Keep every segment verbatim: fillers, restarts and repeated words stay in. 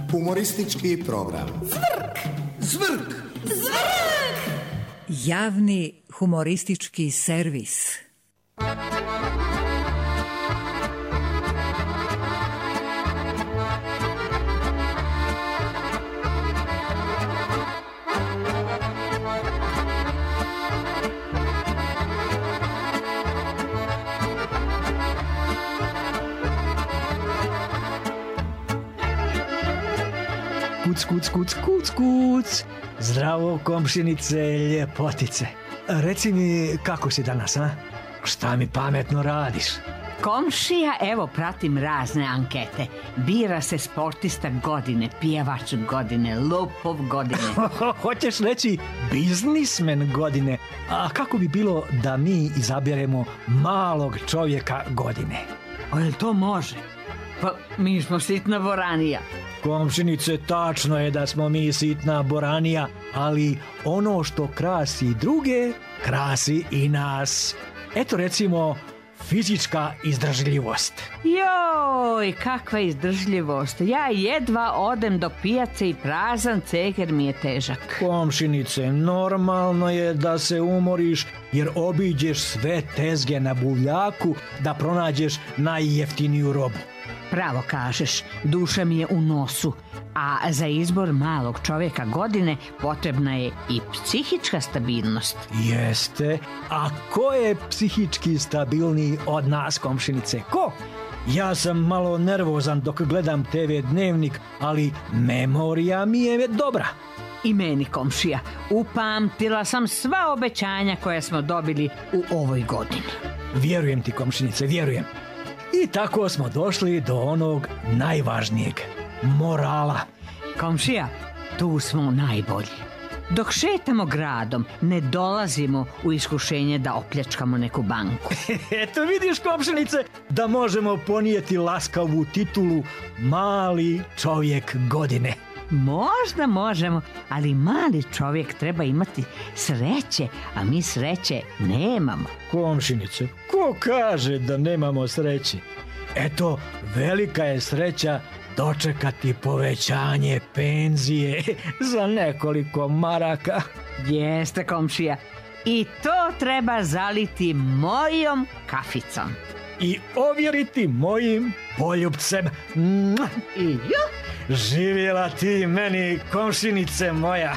Humoristički program. Zvrk! Zvrk! Zvrk! Javni humoristički servis. Kuc, kuc, kuc, kuc, kuc. Zdravo, komšinice, ljepotice. Reci mi, kako si danas, a? Šta mi pametno radiš? Komšija, evo pratim razne ankete. Bira se sportista godine, pjevač godine, lopov godine. Hoćeš reći biznismen godine. A kako bi bilo da mi izaberemo malog čovjeka godine? O, jel to može? Pa mi smo sitna boranija. Komšinice, tačno je da smo mi sitna boranija, ali ono što krasi druge, krasi i nas. Eto recimo, fizička izdržljivost. Joj, kakva izdržljivost. Ja jedva odem do pijace i prazan ceker mi je težak. Komšinice, normalno je da se umoriš jer obiđeš sve tezge na buvljaku da pronađeš najjeftiniju robu. Pravo kažeš, duša mi je u nosu, a za izbor malog čovjeka godine potrebna je i psihička stabilnost. Jeste, a ko je psihički stabilniji od nas, komšinice? Ko? Ja sam malo nervozan dok gledam te ve dnevnik, ali memorija mi je dobra. I meni, komšija, upamtila sam sva obećanja koja smo dobili u ovoj godini. Vjerujem ti, komšinice, vjerujem. I tako smo došli do onog najvažnijeg, morala. Komšija, tu smo najbolji. Dok šetamo gradom, ne dolazimo u iskušenje da opljačkamo neku banku. Eto vidiš, komšinice, da možemo ponijeti laskavu titulu mali čovjek godine. Možda možemo, ali mali čovjek treba imati sreće, a mi sreće nemamo. Komšinice, ko kaže da nemamo sreće? Eto, velika je sreća dočekati povećanje penzije za nekoliko maraka. Jeste, komšija, i to treba zaliti mojom kaficom. I ovjeriti mojim poljupcem. I ju! Živjela ti meni, komšinice moja.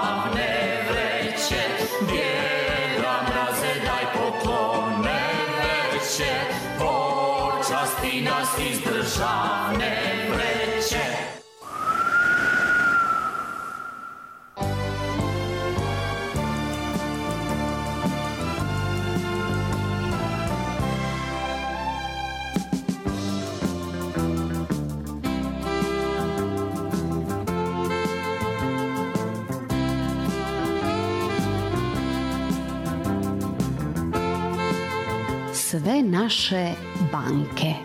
državne vreće, Djeda Mraze daj poklone veće, počasti nas iz državne vreće. Sve naše banke.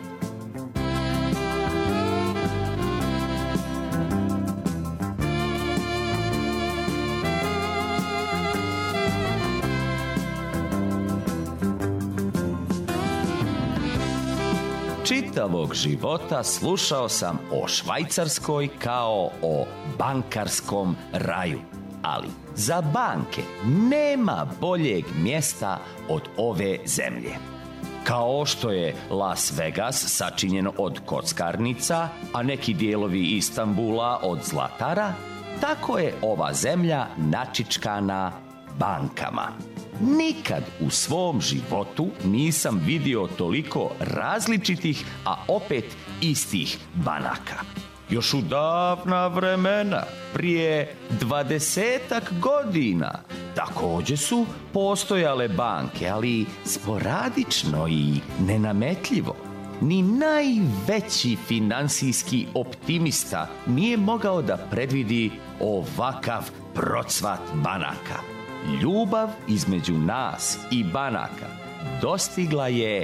Čitavog života slušao sam o Švajcarskoj kao o bankarskom raju. Ali za banke nema boljeg mjesta od ove zemlje. Kao što je Las Vegas sačinjen od kockarnica, a neki dijelovi Istanbula od zlatara, tako je ova zemlja načičkana bankama. Nikad u svom životu nisam vidio toliko različitih, a opet istih banaka. Još u davna vremena, prije dvadesetak godina, također su postojale banke, ali sporadično i nenametljivo. Ni najveći finansijski optimista nije mogao da predvidi ovakav procvat banaka. Ljubav između nas i banaka dostigla je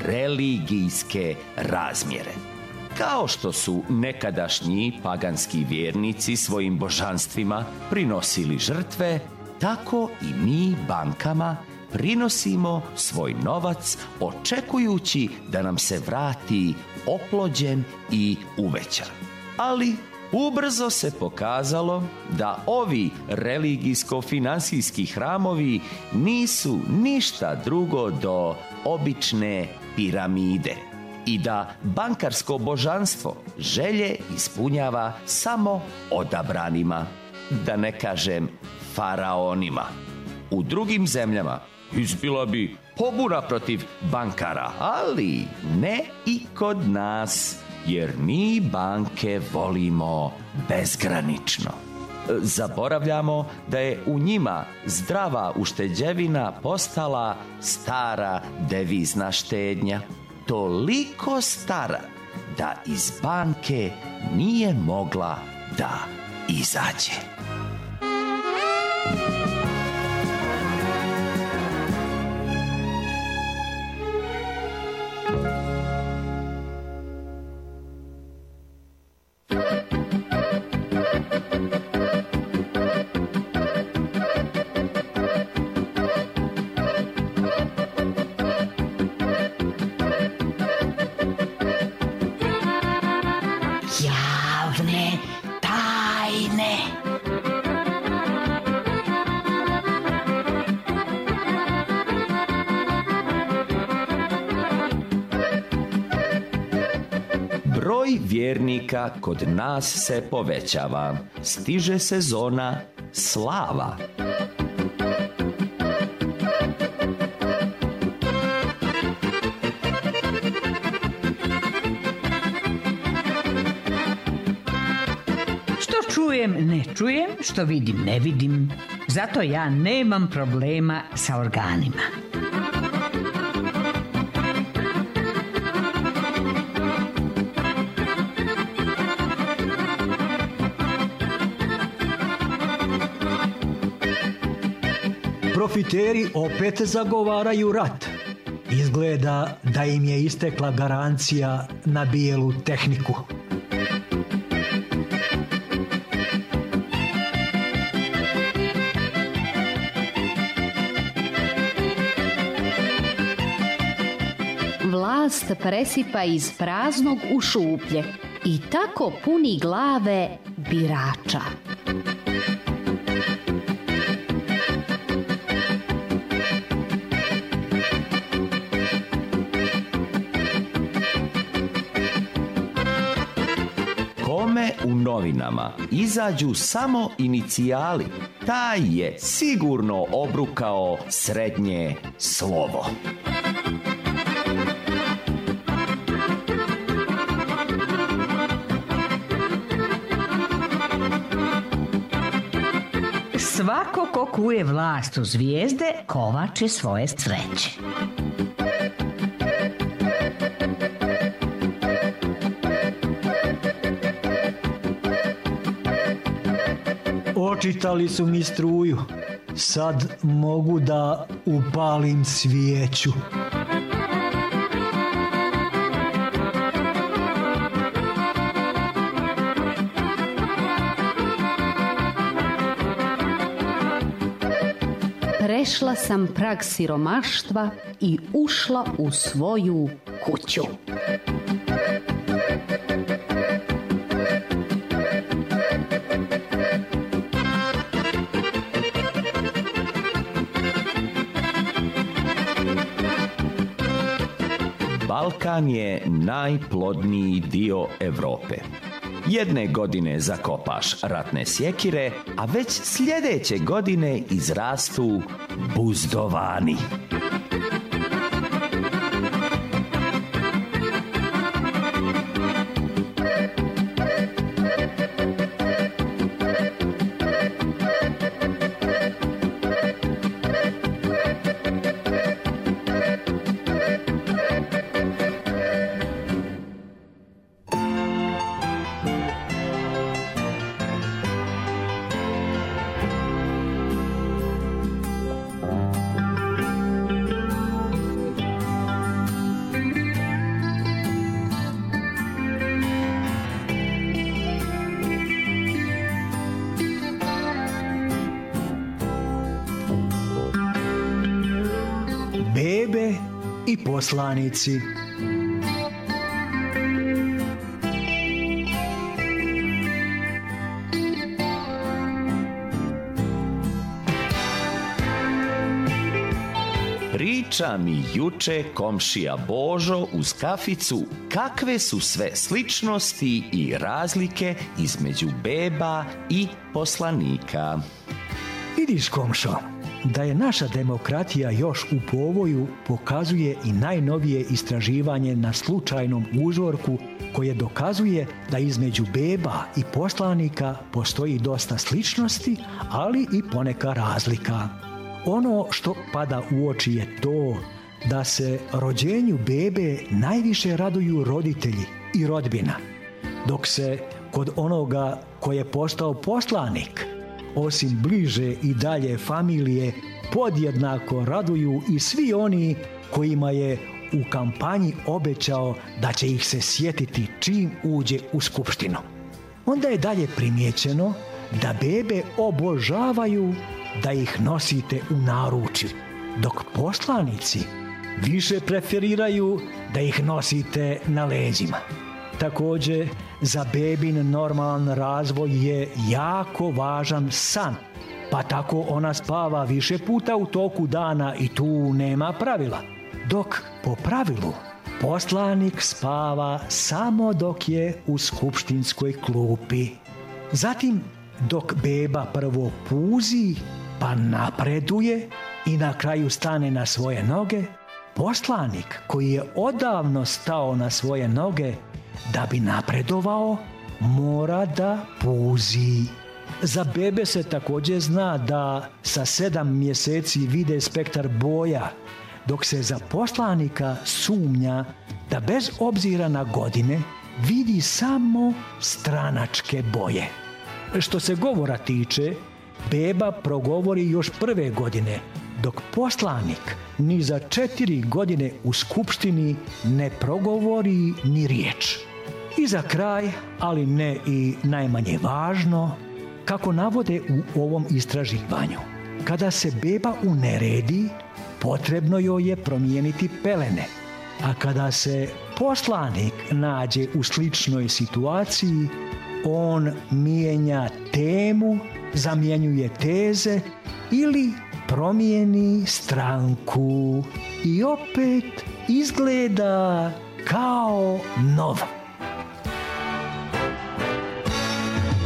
religijske razmjere. Kao što su nekadašnji paganski vjernici svojim božanstvima prinosili žrtve, tako i mi bankama prinosimo svoj novac očekujući da nam se vrati oplođen i uvećan. Ali ubrzo se pokazalo da ovi religijsko-finansijski hramovi nisu ništa drugo do obične piramide i da bankarsko božanstvo želje ispunjava samo odabranima, da ne kažem faraonima. U drugim zemljama izbila bi pobuna protiv bankara, ali ne i kod nas, jer mi banke volimo bezgranično. Zaboravljamo da je u njima zdrava ušteđevina postala stara devizna štednja, toliko stara da iz banke nije mogla da izađe. Javne tajne. Broj vjernika kod nas se povećava. Stiže sezona slava. Što čujem, ne čujem, što vidim, ne vidim. Zato ja nemam problema sa organima. Profiteri opet zagovaraju rat. Izgleda da im je istekla garancija na bijelu tehniku. Vlast presipa iz praznog u šuplje i tako puni glave birača. Kome u novinama izađu samo inicijali, taj je sigurno obrukao srednje slovo. Svako ko kuje vlast u zvijezde, kovače svoje sreće. Očitali su mi struju, sad mogu da upalim svijeću. Prešla sam prag siromaštva i ušla u svoju kuću. Balkan je najplodniji dio Europe. Jedne godine zakopaš ratne sjekire, a već sljedeće godine izrastu buzdovani. Bebe i poslanici. Priča mi juče komšija Božo uz kaficu kakve su sve sličnosti i razlike između beba i poslanika. Vidiš, komšo, da je naša demokratija još u povoju pokazuje i najnovije istraživanje na slučajnom uzorku koje dokazuje da između beba i poslanika postoji dosta sličnosti, ali i poneka razlika. Ono što pada u oči je to da se rođenju bebe najviše raduju roditelji i rodbina, dok se kod onoga koji je postao poslanik, osim bliže i dalje familije, podjednako raduju i svi oni kojima je u kampanji obećao da će ih se sjetiti čim uđe u skupštinu. Onda je dalje primijećeno da bebe obožavaju da ih nosite u naručju, dok poslanici više preferiraju da ih nosite na leđima. Također, za bebin normalan razvoj je jako važan san, pa tako ona spava više puta u toku dana i tu nema pravila. Dok po pravilu poslanik spava samo dok je u skupštinskoj klupi. Zatim, dok beba prvo puzi, pa napreduje i na kraju stane na svoje noge, poslanik koji je odavno stao na svoje noge da bi napredovao, mora da puzi. Za bebe se također zna da sa sedam mjeseci vide spektar boja, dok se za poslanika sumnja da bez obzira na godine vidi samo stranačke boje. Što se govora tiče, beba progovori još prve godine, dok poslanik ni za četiri godine u skupštini ne progovori ni riječ. I za kraj, ali ne i najmanje važno, kako navode u ovom istraživanju, kada se beba uneredi, potrebno joj je promijeniti pelene, a kada se poslanik nađe u sličnoj situaciji, on mijenja temu, zamjenjuje teze ili promijeni stranku i opet izgleda kao nov.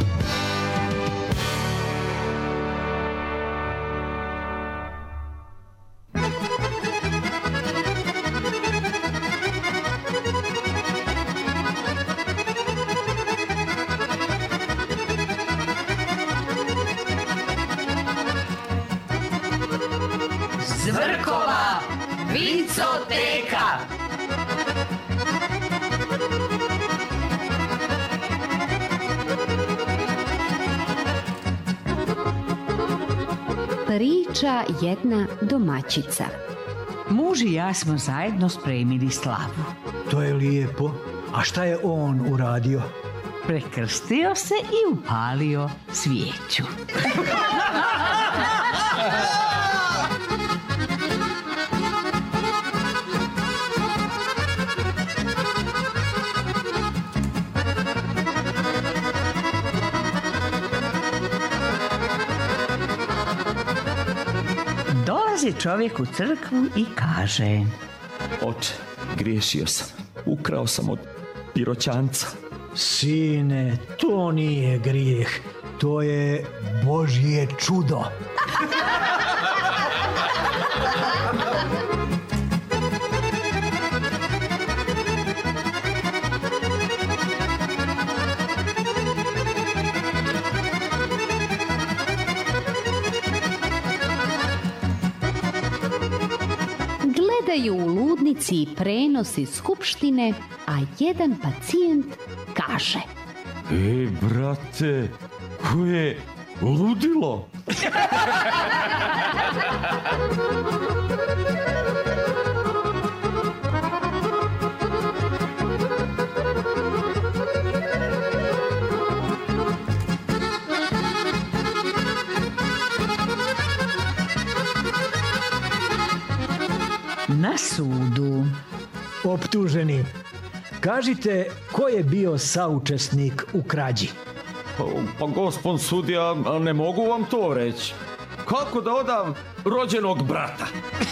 Zrkova vincoteka. Priča jedna domaćica. Muž i ja smo zajedno spremili slavu. To je lijepo. A šta je on uradio? Prekrstio se i upalio svijeću. Dolazi čovjek u crkvu i kaže: Oče, griješio sam. Ukrao sam od piroćanca. Sine, to nije grijeh. To je Božje čudo. Gledaju u ludnici prenos iz skupštine, a jedan pacijent kaže: Ej, brate, ko je ludilo? Na sudu. Optuženi, kažite ko je bio saučesnik u krađi? Pa, pa gospon sudija, ne mogu vam to reći. Kako da odam rođenog brata?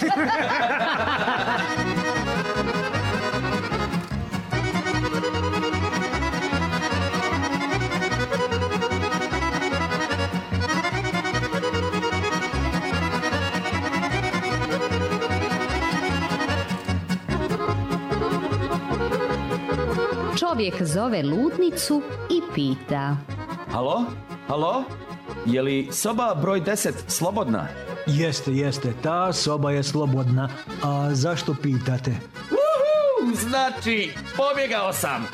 Čovjek zove ludnicu i pita: Halo? Halo? Je li soba broj deset slobodna? Jeste, jeste, ta soba je slobodna. A zašto pitate? Uhu, znači, pobjegao sam.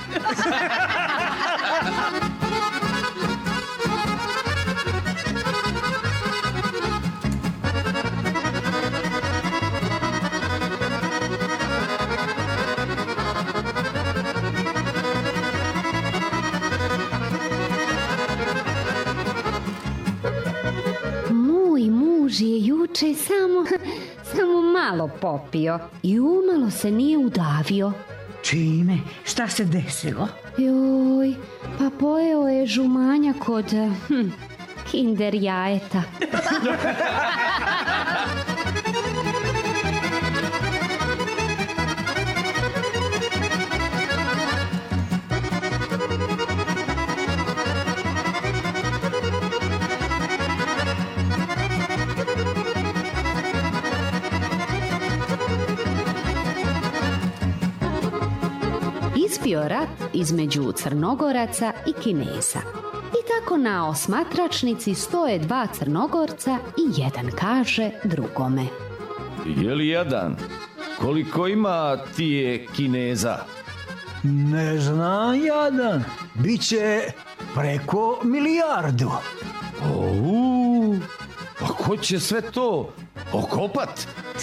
Muž je juče samo, samo malo popio i umalo se nije udavio. Čime? Šta se desilo? Joj, pa pojeo je žumanja kod hm, kinder jajeta. Izbio rat između Crnogoraca i Kineza. I tako na osmatračnici stoje dva Crnogorca i jedan kaže drugome: Je li jedan? Koliko ima tije Kineza? Ne znam jadan. Biće preko milijardu. Ou, a ko će sve to okopat?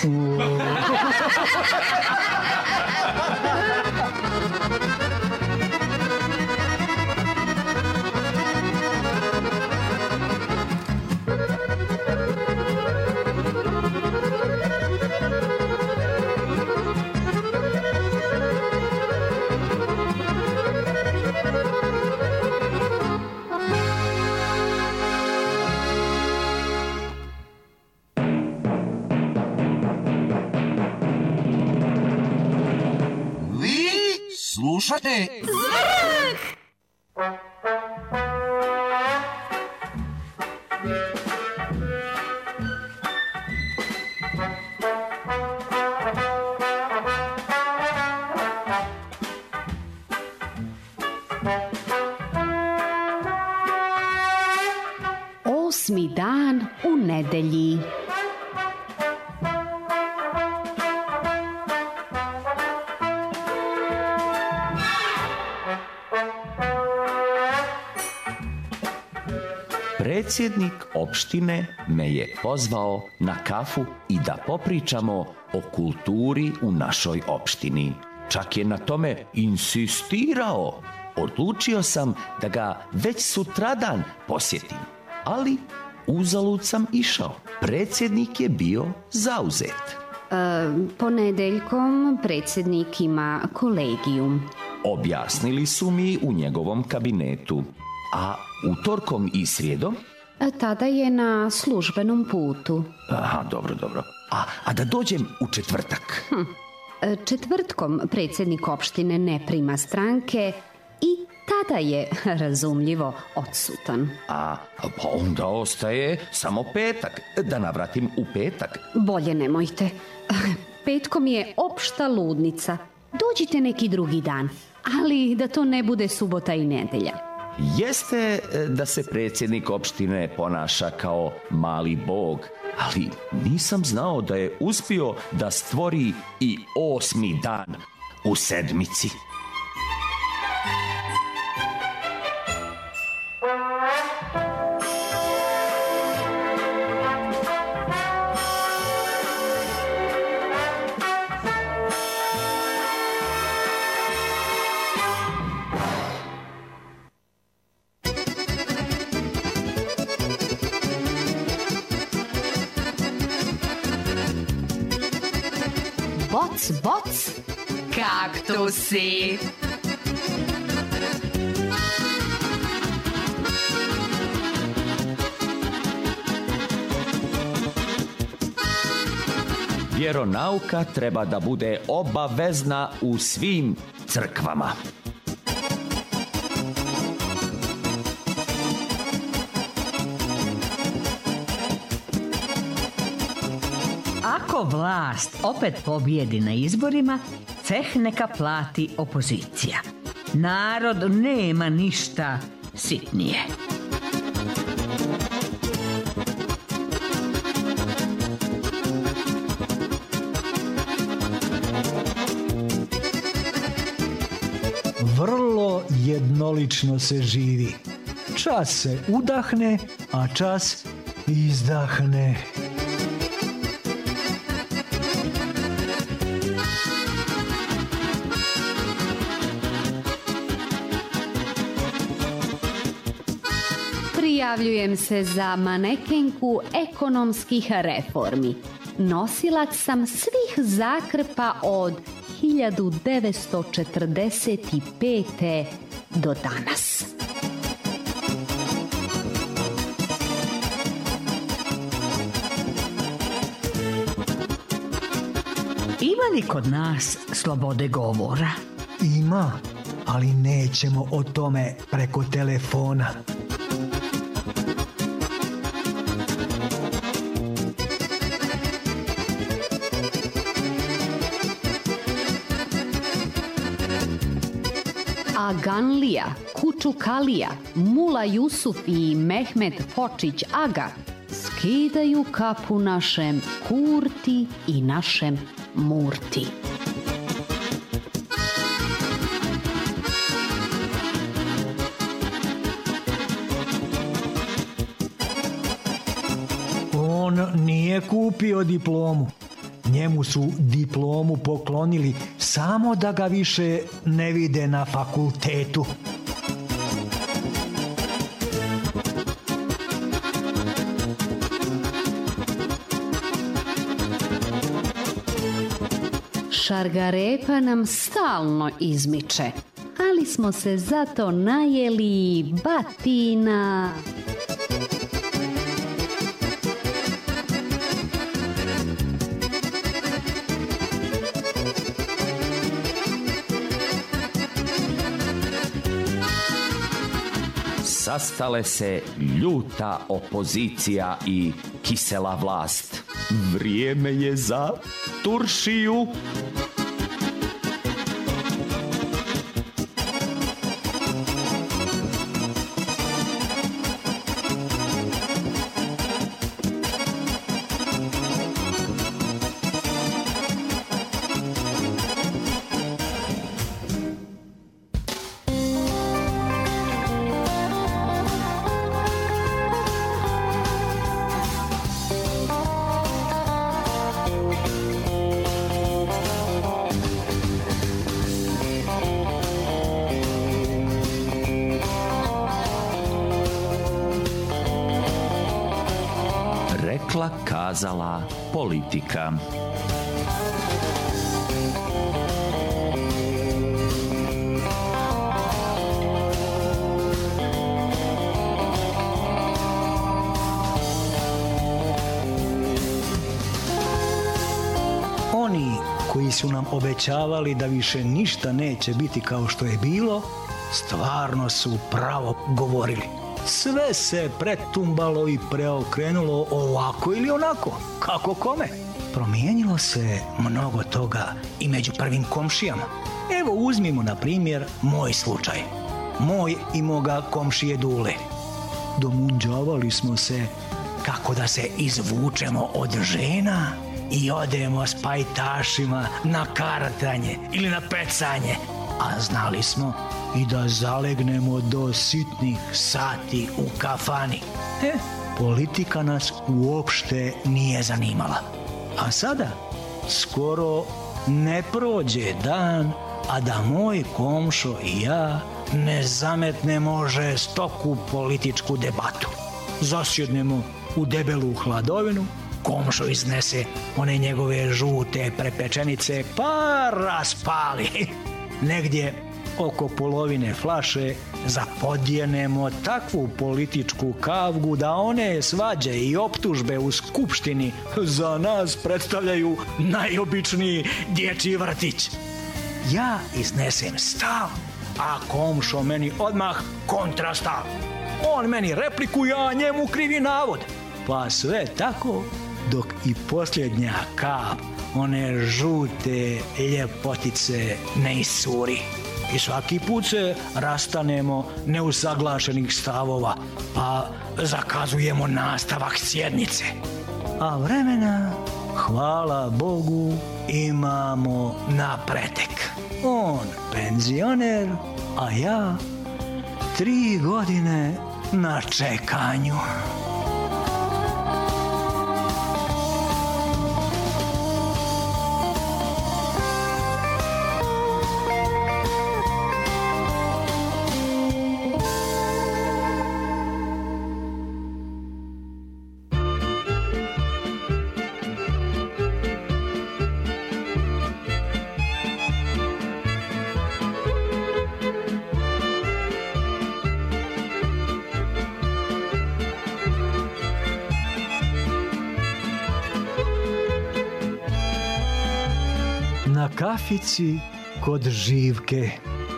Slušate Zvrk! Osmi dan u nedelji. predsjednik opštine me je pozvao na kafu i da popričamo o kulturi u našoj opštini. Čak je na tome insistirao. Odlučio sam da ga već sutradan posjetim, ali uzalud sam išao. Predsjednik je bio zauzet. E, ponedeljkom predsjednik ima kolegijum. Objasnili su mi u njegovom kabinetu. A utorkom i srijedom? E, tada je na službenom putu. Aha, dobro, dobro. A, a da dođem u četvrtak? Hm. E, četvrtkom predsjednik opštine ne prima stranke i tada je, razumljivo, odsutan. A pa onda ostaje samo petak. Da navratim u petak. Bolje nemojte. Petkom je opšta ludnica. Dođite neki drugi dan, ali da to ne bude subota i nedelja. Jeste da se predsjednik opštine ponaša kao mali bog, ali nisam znao da je uspio da stvori i osmi dan u sedmici. Boc, boc, kaktusi. Vjeronauka treba da bude obavezna u svim crkvama. Ako vlast opet pobjedi na izborima, ceh neka plati opozicija. Narod nema ništa sitnije. Vrlo jednolično se živi. Čas se udahne, a čas izdahne. Prijavljujem se za manekenku ekonomskih reformi. Nosilac sam svih zakrpa od hiljadu devetsto četrdeset pete. do danas. Ima li kod nas slobode govora? Ima, ali nećemo o tome preko telefona. Aganlija, Kučukalija, Mula Jusuf i Mehmet Fočić Aga skidaju kapu našem Kurti i našem Murti. On nije kupio diplomu. Njemu su diplomu poklonili samo da ga više ne vide na fakultetu. Šargarepa nam stalno izmiče, ali smo se zato najeli batina. Sastale se ljuta opozicija i kisela vlast. Vrijeme je za turšiju. rekla kazala politika. Oni koji su nam obećavali da više ništa neće biti kao što je bilo, stvarno su pravo govorili. Sve se pretumbalo i preokrenulo ovako ili onako, kako kome. Promijenilo se mnogo toga i među prvim komšijama. Evo uzmimo na primjer moj slučaj. Moj i moga komšije Dule. Domunđavali smo se kako da se izvučemo od žena i odemo s pajtašima na kartanje ili na pecanje, a znali smo i da zalegnemo do sitnih sati u kafani. E, politika nas uopšte nije zanimala. A sada skoro ne prođe dan, a da moj komšo i ja ne zametnemo žestoku političku debatu. Zasjednemo u debelu hladovinu, komšo iznese one njegove žute prepečenice pa raspali. Negdje oko polovine flaše zapodjenemo takvu političku kavgu da one svađe i optužbe u skupštini za nas predstavljaju najobičniji dječji vrtić. Ja iznesem stav, a komšo meni odmah kontrastav. On meni repliku, ja njemu krivi navod. Pa sve tako dok i posljednja kap one žute ljepotice ne iscuri. I svaki put se rastanemo neusaglašenih stavova, pa zakazujemo nastavak sjednice. A vremena, hvala Bogu, imamo na pretek. On penzioner, a ja tri godine na čekanju. Na kafici kod Živke.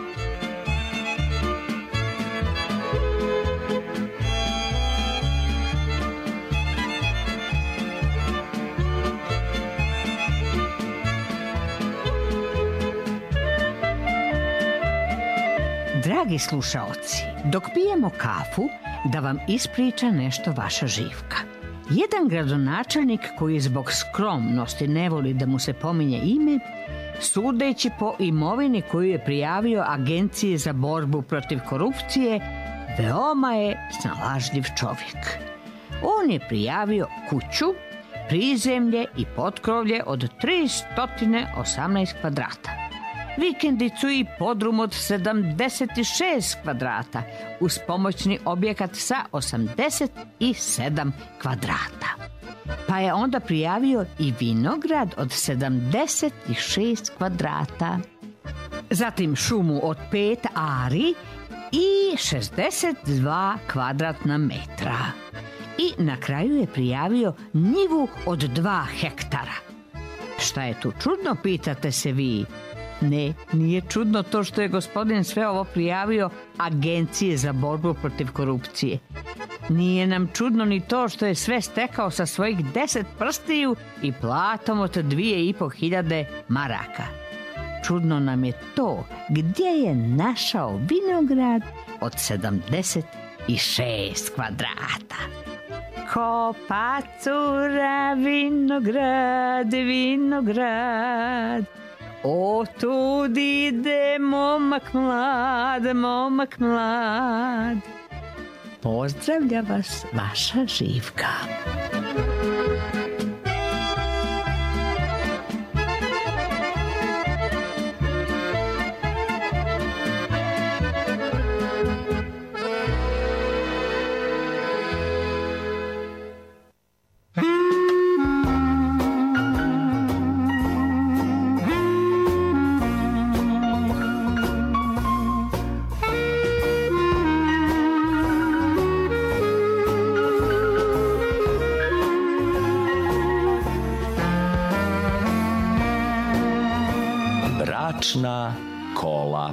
Dragi slušaoci, dok pijemo kafu, da vam ispriča nešto vaša Živka. Jedan gradonačelnik koji zbog skromnosti ne voli da mu se pominje ime, sudeći po imovini koju je prijavio Agenciji za borbu protiv korupcije, veoma je snalažljiv čovjek. On je prijavio kuću, prizemlje i potkrovlje od tristo osamnaest kvadrata, vikendicu i podrum od sedamdeset šest kvadrata, uz pomoćni objekat sa osamdeset sedam kvadrata. Pa je onda prijavio i vinograd od sedamdeset šest kvadrata. Zatim šumu od pet ari i šezdeset dva kvadratna metra. I na kraju je prijavio njivu od dva hektara. Šta je tu čudno, pitate se vi? Ne, nije čudno to što je gospodin sve ovo prijavio Agenciji za borbu protiv korupcije. Nije nam čudno ni to što je sve stekao sa svojih deset prstiju i platom od dvije i po hiljade maraka. Čudno nam je to gdje je našao vinograd od sedamdeset šest kvadrata. Ko pacura vinograd, vinograd, o tud ide momak mlad, momak mlad. Pozdravlja vas vaša Živka. bračna kola.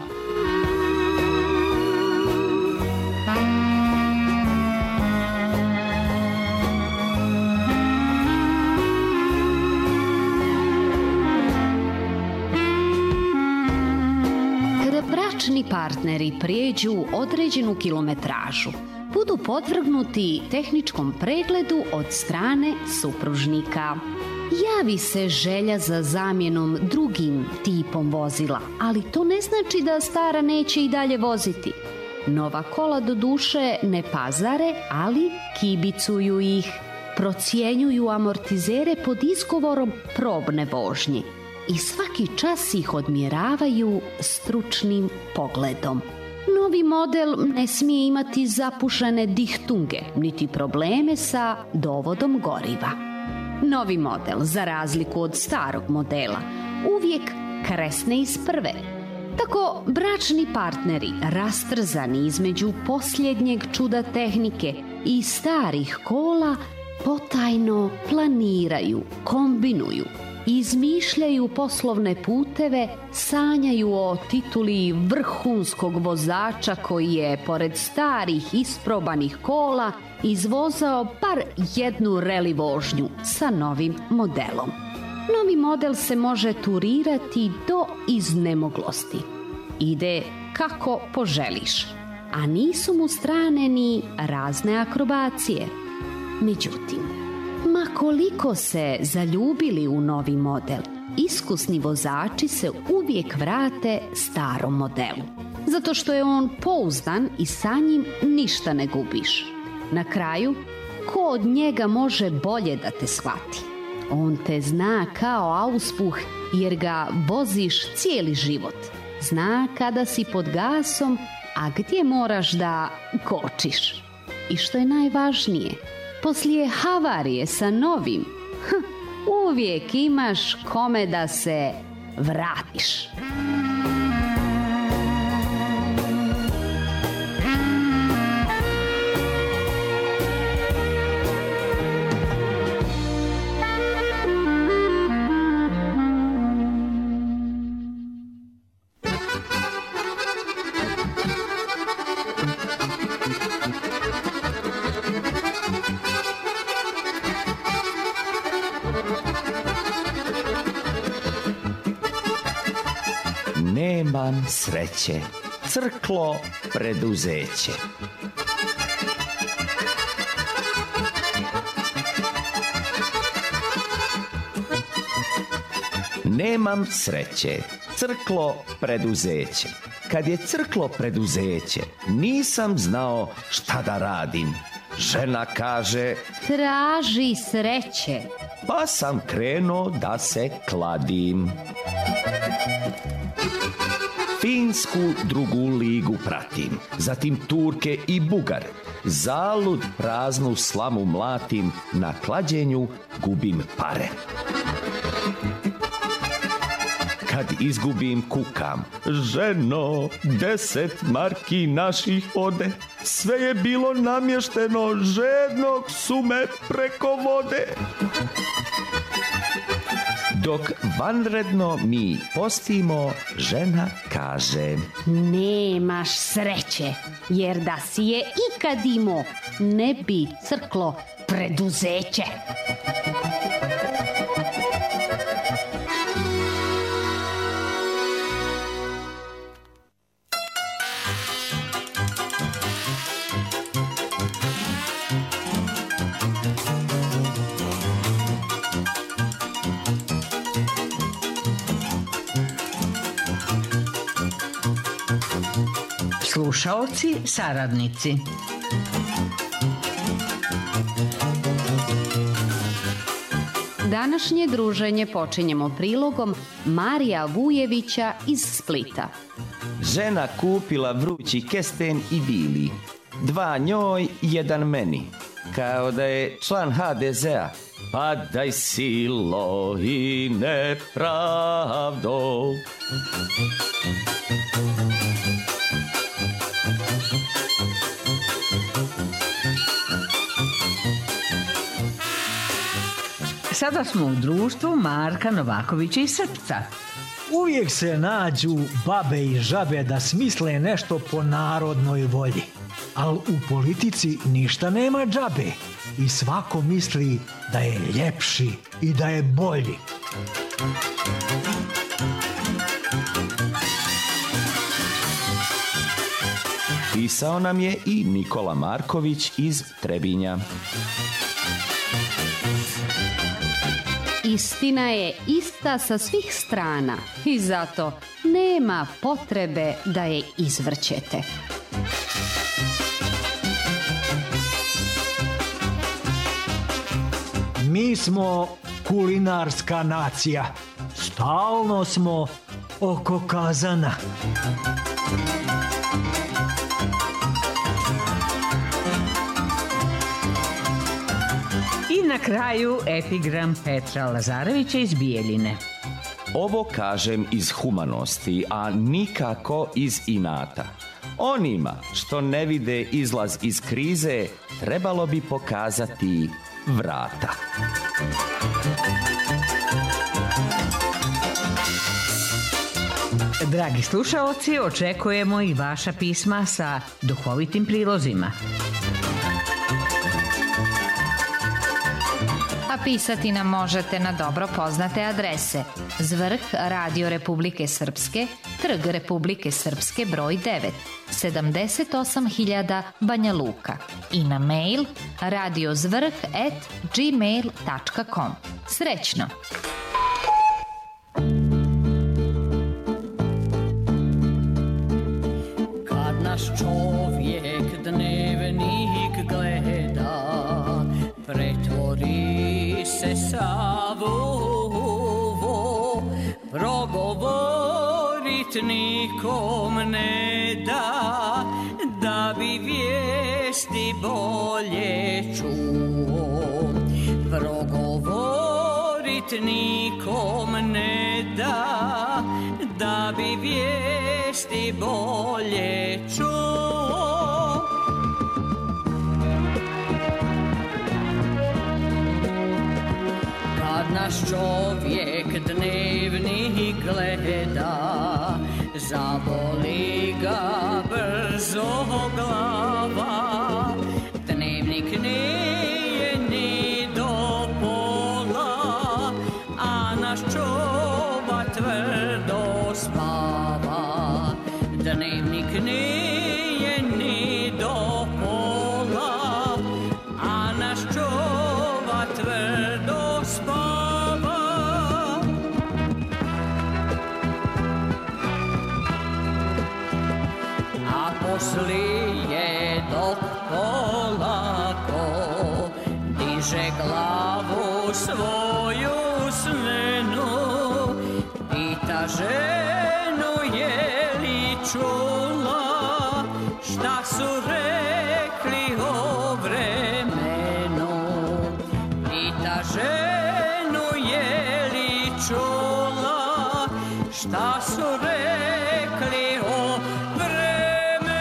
Bračni partneri prijeđu određenu kilometražu, budu podvrgnuti tehničkom pregledu od strane supružnika. Javi se želja za zamjenom drugim tipom vozila, ali to ne znači da stara neće i dalje voziti. Nova kola do duše ne pazare, ali kibicuju ih. Procjenjuju amortizere pod izgovorom probne vožnje i svaki čas ih odmjeravaju stručnim pogledom. Novi model ne smije imati zapušene dihtunge, niti probleme sa dovodom goriva. Novi model, za razliku od starog modela, uvijek kresne iz prve. Tako bračni partneri, rastrzani između posljednjeg čuda tehnike i starih kola, potajno planiraju, kombinuju, izmišljaju poslovne puteve, sanjaju o tituli vrhunskog vozača koji je, pored starih isprobanih kola, izvozao bar jednu reli vožnju sa novim modelom. Novi model se može turirati do iznemoglosti. Ide kako poželiš, a nisu mu strane ni razne akrobacije. Međutim, ma koliko se zaljubili u novi model, iskusni vozači se uvijek vrate starom modelu. Zato što je on pouzdan i sa njim ništa ne gubiš. Na kraju, ko od njega može bolje da te shvati? On te zna kao auspuh jer ga voziš cijeli život. Zna kada si pod gasom, a gdje moraš da kočiš. I što je najvažnije, poslije havarije sa novim, hm, uvijek imaš kome da se vratiš. Nemam sreće, crklo preduzeće. Nemam sreće, crklo preduzeće. Kad je crklo preduzeće, nisam znao šta da radim. Žena kaže: traži sreće. Pa sam krenuo da se kladim. Finsku drugu ligu pratim, zatim Turke i Bugar. Zalud praznu slamu mlatim, na klađenju gubim pare. Kad izgubim kukam: ženo, deset marki naših ode. Sve je bilo namješteno, žednog su me preko vode. Dok vanredno mi postimo, žena kaže: nemaš sreće, jer da si je ikad imao, ne bi crklo preduzeće. Slušaoci, saradnici. Današnje druženje počinjemo prilogom Marija Vujevića iz Splita. Žena kupila vrući kesten i bili. Dva njoj, jedan meni. Kao da je član ha de zea. Padaj silo i nepravdo. Sada smo u društvu Marka Novakovića iz Srpca. Uvijek se nađu babe i žabe da smisle nešto po narodnoj volji. Ali u politici ništa nema džabe i svako misli da je ljepši i da je bolji. Pisao nam je i Nikola Marković iz Trebinja. Istina je ista sa svih strana i zato nema potrebe da je izvrćete. Mi smo kulinarska nacija. Stalno smo oko kazana. I na kraju epigram Petra Lazarevića iz Bijeljine. Ovo kažem iz humanosti, a nikako iz inata. Onima što ne vide izlaz iz krize, trebalo bi pokazati vrata. Dragi slušaoci, očekujemo i vaša pisma sa duhovitim prilozima. A pisati nam možete na dobro poznate adrese: Zvrh Radio Republike Srpske, Trg Republike Srpske broj devet, sedamdeset osam hiljada Banja Luka, i na mail radiozvrh at gmail tačka com. Srećno! Kad naš čovjek dnevnik gleda, pretvori se savovo, progovorit nikom ne da, da bi vijesti bolje čuo. Progovorit nikom ne da, da bi vijesti bolje čuo. Kad naš čovjek dnevnik gleda, zaboli ga brzo glava. Dnevnik nije ni do pola, a naš čova tvrdo spava. Dnevnik nije ni do pola, a naš čova tvrdo spava. A poslije dok polako diže glavu svoju smenu, pita ženu je li čula šta su rekli o vremenu. Pita ženu je li čula šta su rekli o vremenu.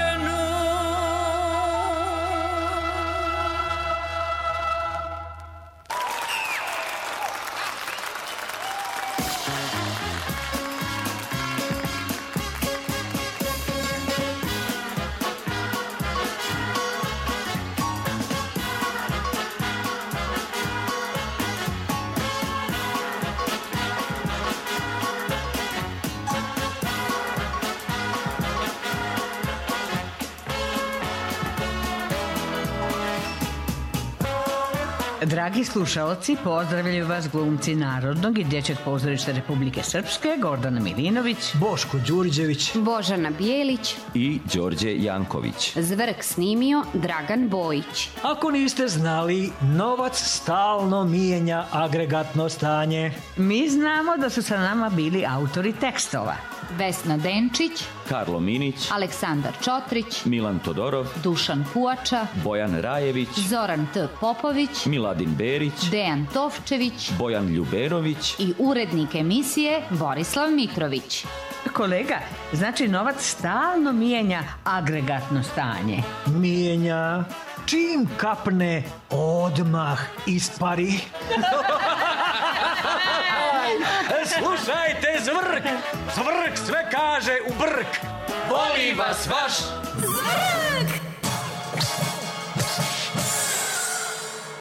Dragi slušalci, pozdravljaju vas glumci Narodnog i Dječjeg pozorišta Republike Srpske, Gordana Milinović, Boško Đurđević, Božana Bijelić i Đorđe Janković. Zvrh snimio Dragan Bojić. Ako niste znali, novac stalno mijenja agregatno stanje. Mi znamo da su sa nama bili autori tekstova: Vesna Denčić, Karlo Minić, Aleksandar Čotrić, Milan Todorov, Dušan Kuača, Bojan Rajević, Zoran T. Popović, Miladin Berić, Dejan Tovčević Bojan Ljubenović i urednik emisije Borislav Mitrović. Kolega, znači novac stalno mijenja agregatno stanje. Mijenja. Čim kapne, odmah ispari. Slušajte, Zvrk! Zvrk sve kaže u brk! Voli vas vaš... Zvrk!